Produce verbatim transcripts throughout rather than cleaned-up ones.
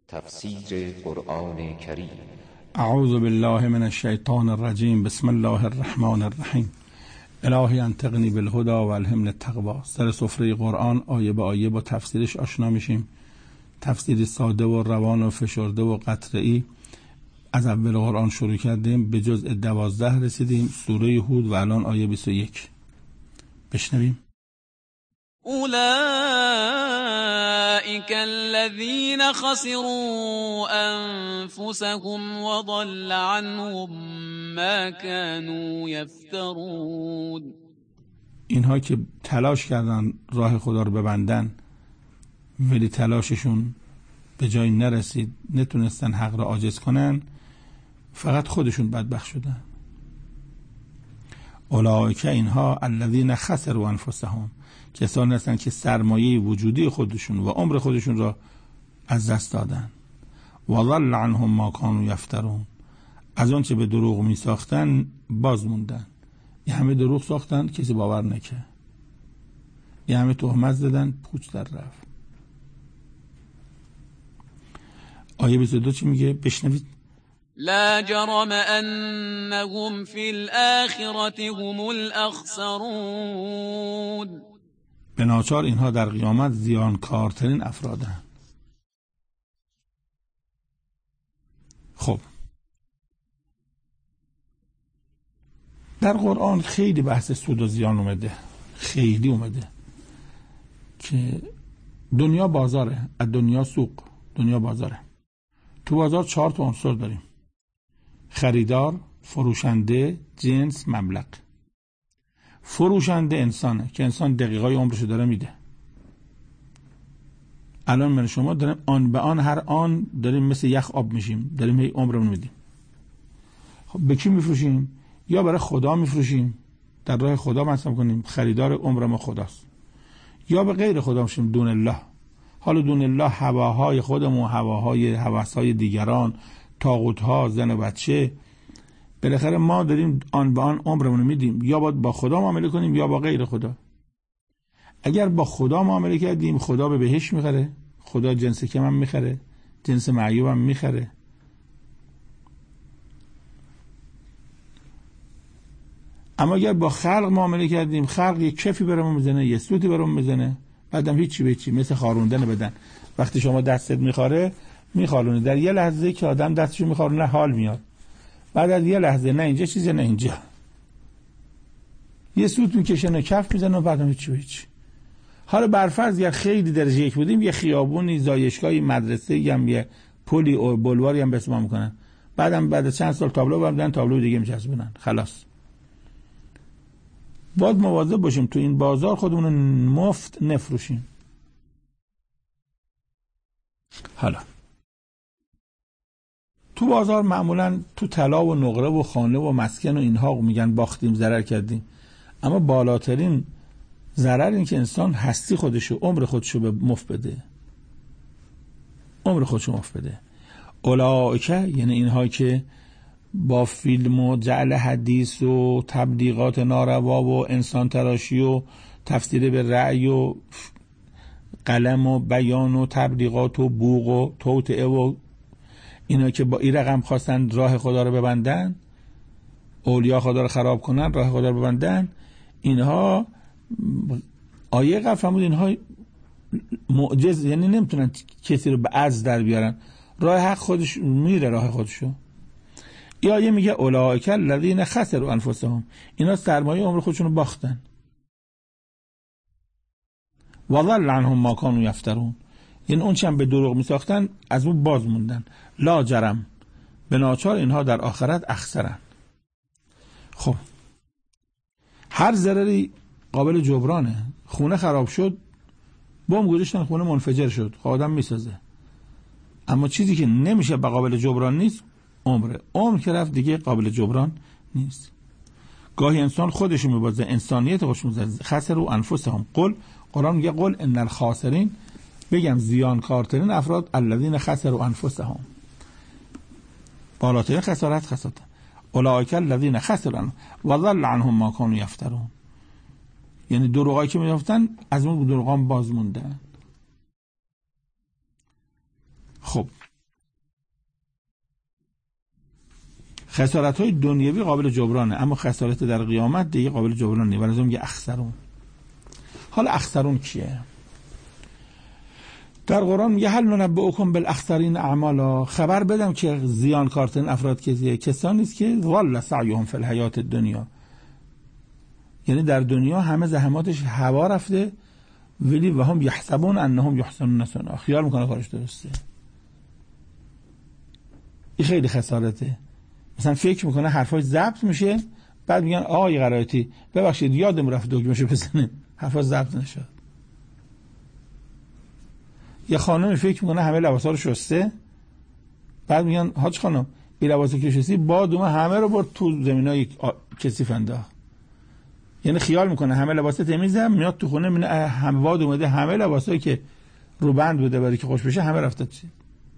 تفسیر قرآن کریم. اعوذ بالله من الشیطان الرجیم. بسم الله الرحمن الرحیم. الهی انطقنی بالهدی و الهمنی التقوی. سر سفره قرآن آیه به آیه با تفسیرش آشنا میشیم. تفسیری ساده و روان و فشرده و قطعی از اول قرآن شروع کردیم، به جزء دوازده رسیدیم، سوره هود، و الان آیه بیست و یک. بشنویم. اولئک الذین خسروا انفسهم وضل عنهم ما كانوا یفترون. اینها که تلاش کردن راه خدا رو ببندن ولی تلاششون به جایی نرسید، نتونستن حق را عاجز کنن، فقط خودشون بدبخت شدن. اولئک اینها الذین خسروا انفسهم، کسانی هستند که سرمایه وجودی خودشون و عمر خودشون را از دست دادن. و ضل عنهم ما كانوا یفترون، از اون چه به دروغ می ساختن باز موندن. یه همه دروغ ساختن کسی باور نکرد، یه همه تهمت زدن پوچ در رفت. آیه بیست و دو چی میگه؟ بشنوید. لا جرم انهم فی الاخرة هم الاخسرون. به ناچار اینها در قیامت زیانکارترین افرادند. خب در قرآن خیلی بحث سود و زیان اومده، خیلی اومده که دنیا بازاره، از دنیا سوق، دنیا بازاره. تو بازار چهار تا عنصر داریم: خریدار، فروشنده، جنس، مبلغ. فروشنده انسانه که انسان دقیقای عمرشو داره میده. الان من شما داریم آن به آن، هر آن داریم مثل یخ آب میشیم، داریم هی عمرمون میدیم. خب به کی میفروشیم؟ یا برای خدا میفروشیم، در راه خدا مصرف کنیم، خریدار عمر ما خداست، یا به غیر خدا میشیم، دون الله. حالا دون الله هواهای خودمون، هواهای هوسهای دیگران، طاغوت‌ها، زن و بچه. بالاخره ما داریم آن به آن عمرمون میدیم، یا باید با خدا معامله کنیم یا با غیر خدا. اگر با خدا معامله کردیم خدا به بهشت میخره، خدا جنس کمم میخره، جنس معیوبم میخره. اما اگر با خلق معامله کردیم، خلق یک کفی برامون میزنه، یه سوتی برامون میزنه، بعدم هیچی به چی، مثل خاروندن بدن. وقتی شما دستت میخاره میخارونه، در یه لحظه که آدم دستشو میخارونه حال میاد، بعد از یه لحظه نه اینجا چیزی نه اینجا، یه سوت میکشن و کف میزنه و بعدم هیچی به چی. حالا برفرض اگر خیلی درجه یک بودیم، یه خیابونی، زایشگاهی، مدرسه هم، یه پلی و بلواری هم بسما میکنن، بعدم بعد چند سال تابلو بردن، تابلو دیگه میچسبونن، خلاص. باید مواظب باشیم تو این بازار خودمون مفت نفروشیم. حالا تو بازار معمولا تو طلا و نقره و خانه و مسکن و اینها میگن باختیم، ضرر کردیم. اما بالاترین ضرر این که انسان هستی خودشو، عمر خودشو به مفت بده، عمر خودشو مفت بده. اولئک یعنی اینها که با فیلم و جعل حدیث و تبلیغات ناروا و انسان تراشی و تفسیر به رأی و قلم و بیان و تبلیغات و بوق و توطئه و اینا که با این رقم خواستن راه خدا رو ببندن، اولیا خدا رو خراب کنن، راه خدا رو ببندن، اینها آیه قبل فرمود اینها معجز، یعنی نمیتونن کسی رو به عجز در بیارن، راه حق خودش میره، راه خودشو. این آیه میگه اولئک الذین خسروا انفسهم، اینا سرمایه عمر خودشون رو باختن. و ضل عنهم ما كانوا یفترون، یعنی اون چه هم به دروغ میساختن از اون باز موندن. لا جرم، به ناچار اینها در آخرت اخسرن. خب هر ضرری قابل جبرانه. خونه خراب شد، بمب گذاشتن خونه منفجر شد، خب آدم میسازه. اما چیزی که نمیشه به قابل جبران نیست عمره. عمر که رفت دیگه قابل جبران نیست. گاهی انسان خودشو میبازه، انسانیت خودش میبازه. خسروا انفسهم. قل، قرآن میگه قل ان الخاسرین، بگم زیانکارترین افراد الذین خسروا انفسهم، بالاترین خسارت خسارت. اولئک الذین خسروا و ضل عنهم ما كانوا یفترون، یعنی دروغایی که میگفتن از اون دروغان باز موندن. خب خسارت های دنیوی قابل جبرانه، اما خسارت در قیامت دیگه قابل جبران نیست. ولذا میگه اخسرون. حالا اخسرون کیه؟ در قرآن میگه هل ننبئکم بالاخسرین اعمالا، خبر بدم که زیانکارترین افراد کسیه؟ کسانی است که ضل سعیهم فی الحیات الدنیا، یعنی در دنیا همه زحماتش هوا رفته، ولی و هم یحسبون انهم یحسنون صنعا، خیال میکنه کارش درسته. این خیلی خسارته. مثلا فکر میکنه حرفاش ضبط میشه، بعد میگن آقای قرائتی ببخشید یادم رفت دکمه‌شو بزنیم، حرفاش ضبط نشد. یه خانم فکر میکنه همه لباسا رو شسته، بعد میگن حاج خانم این لباسا که شستی باد اومد همه رو برد تو زمینای کثیف انداخت. یعنی خیال میکنه همه لباسا تمیزه، میاد تو خونه میبینه هم باد اومده همه لباسایی که رو بند بوده برای که خوش بشه همه رفته چی.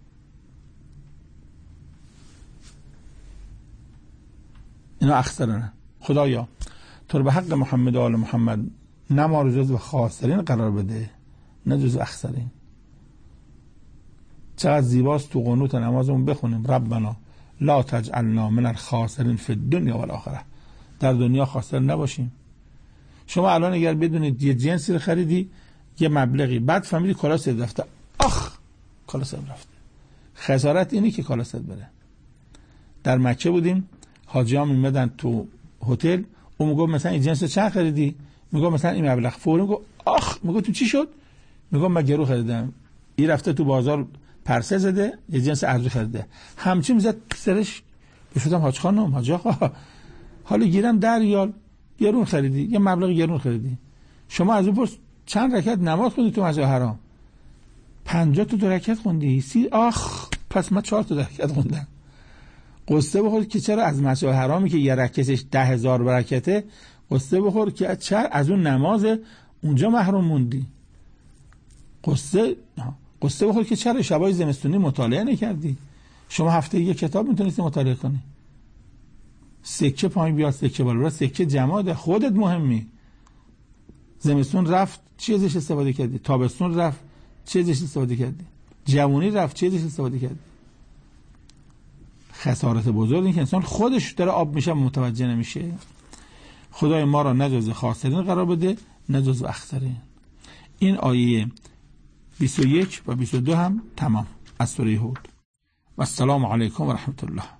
اینا اخسرنه. خدایا تو رو به حق محمد و آل محمد نه ما رو جزو خاسرین قرار بده، نه جزو اخسرین. چقدر زیباست تو قنوت نمازمون بخونیم ربنا لا تجعلنا من الخاسرین فی الدنیا والآخره، در دنیا خاسر نباشیم. شما الان اگر بدونید یه جنسی رو خریدی یه مبلغی، بعد فهمیدی کالا سید رفته، آخ کالا سید رفته. خسارت اینی که کالا سید بره. در مکه بودیم، حاجیان میمدن تو هتل، اون میگفت مثلا این جنس چند خریدی؟ میگفت مثلا این مبلغ. فوری میگفت آخ، میگفت تو چی شد؟ میگفت من گرو خریدم. این رفته تو بازار پرسه زده یه جنس ارزی خریده. همچین میزد سرش. بشودم حاج خانم حاج آقا حالا گیرم در ریال گرون خریدی، یه مبلغ گرون خریدی. شما از اون پرس چند رکعت نماز خوندی تو مسجد حرام؟ پنجاه تا دو رکعت خوندی؟ سی آخ پس من چهار تا رکعت خوندم. قصه بخور که چرا از مسجد حرامی که یه رکعتش ده هزار برکته، قصه بخور که چرا از اون نماز اونجا محروم موندی. قصه قصه بخور که چرا شبای زمستونی مطالعه نکردی. شما هفته یک کتاب میتونستی مطالعه کنی. سکه پایین بیاد سکه بالا، سکه جماده، خودت مهمی. زمستون رفت چی ازش استفاده کردی؟ تابستون رفت چی ازش استفاده کردی؟ جوانی رفت چی ازش استفاده کردی؟ خسارت بزرگ این که انسان خودش داره آب میشه متوجه نمیشه. خدای ما را نه جزو خاسرین قرار بده نه جزو اخسرین. این آیه بیست و یک و بیست و دو هم تمام از سوره هود. و السلام علیکم و رحمت الله.